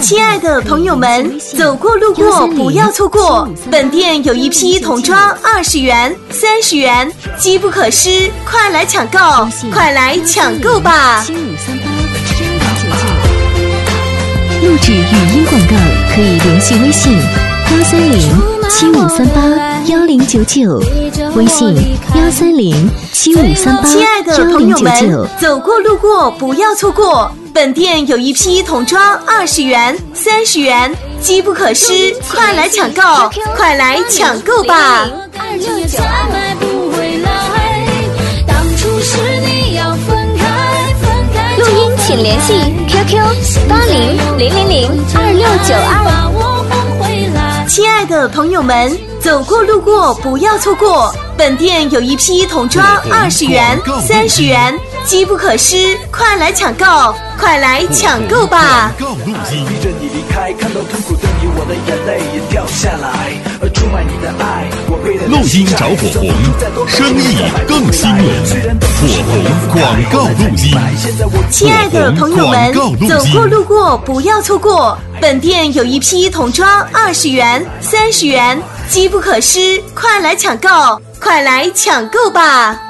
亲爱的朋友们，走过路过不要错过，本店有一批童装20元、30元，机不可失，快来抢购，快来抢购吧！ 录制语音广告可以联系微信13075381099，微信13075381099。 亲爱的朋友们，走过路过不要错过，本店有一批童装20元、30元，机不可失，快来抢购，快来抢购吧！ 录音请联系 QQ8000026992。 亲爱的朋友们，走过路过不要错过，本店有一批童装20元、30元，机不可失，快来抢购，快来抢购吧！ 录音找火红，生意更吸引，火红广告录音。 亲爱的朋友们，走过路过不要错过，本店有一批童装20元、30元，机不可失，快来抢购，快来抢购吧！